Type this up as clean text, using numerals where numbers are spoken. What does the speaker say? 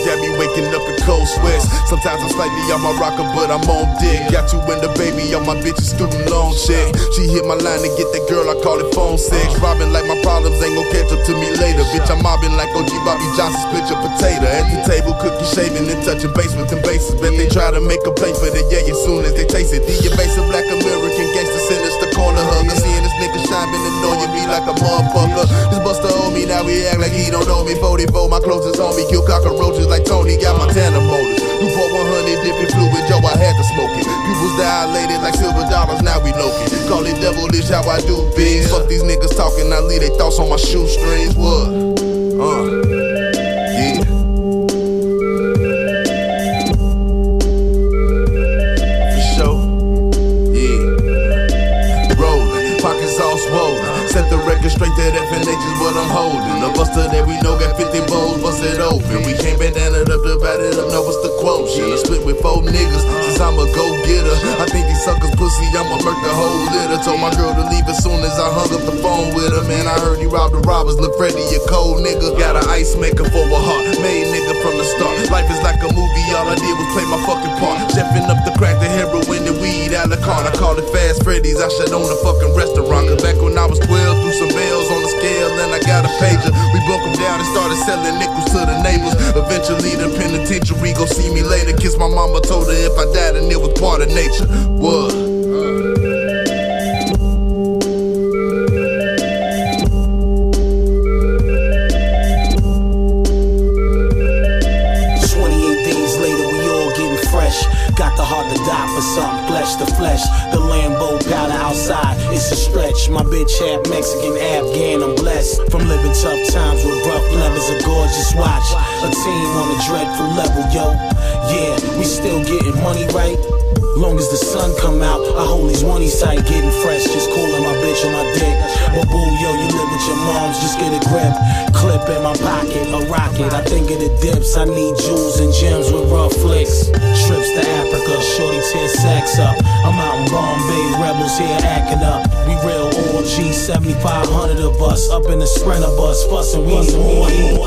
got me waking up in cold sweats. Sometimes I'm slightly on my rocker, but I'm on dick. Got you and the baby on my bitch's student loan check. She hit my line to get that girl, I call it phone sex. Robbing like my problems ain't gon' catch up to me later. Bitch, I'm mobbing like OG Bobby Johnson, split your potato. At the table, cookie shaving and touching base with them bases. Bet they try to make a play for the yeah as soon as they taste it. The evasive black American gangster sinister corner hugger. Seeing this nigga shine been annoying me like a motherfucker. This buster owe me, now we act like he don't know me. 44, my closest homie, kill cockroaches like Tony, got Montana motors. You pour 100 dipping fluid, yo, I had to smoke it. Pupils dilated like silver dollars, now we low-key. Call it devilish how I do things. Fuck these niggas talking, I leave they thoughts on my shoestrings. What? Yeah. For sure. Yeah. Rollin', pockets all swollen. Set the record straight, that FNH is what I'm holding. The buster that we know got 50 bowls, bust it open. We can't bandana it up, divide it up, know what's the quotient. I split with 4 niggas, since I'm a go-getter. I think these suckers pussy, I'ma murk the whole litter. Told my girl to leave as soon as I hung up the phone with her. Man, I heard he robbed the robbers, look Freddy, a cold nigga. Got an ice maker for a heart, made nigga from the start. Life is like a movie, all I did was play my fucking part. Chefing up the crack, the heroin, the weed, a la carte. I call it Fast Freddy's, I shut own a fucking restaurant. Cause back when I was 12, threw some bells on the scale and I got a pager. We broke them down and started selling nickels to the neighbors. Eventually the penitentiary gon' see me later. Kiss my mama, told her if I died and it was part of nature. What? 28 days later, we all getting fresh. Got the heart to die for something, flesh to flesh. The Lambo powder outside, it's a stretch. My bitch half Mexican, Afghan, I'm blessed. From living tough times with rough levers, a gorgeous watch. A team on a dreadful level, yo. Yeah, we still getting money right. Long as the sun come out, I hold these money tight, getting fresh, just cooling my bitch on my dick. But boo, yo, you live with your moms, just get a grip. Clip in my pocket, a rocket. I think of the dips, I need jewels and gems with rough flicks. Trips to Africa, shorty tear sacks up. I'm out in Bombay, rebels here acting up. We real OG, 7,500 of us, up in the Sprinter bus, fussing, we need more.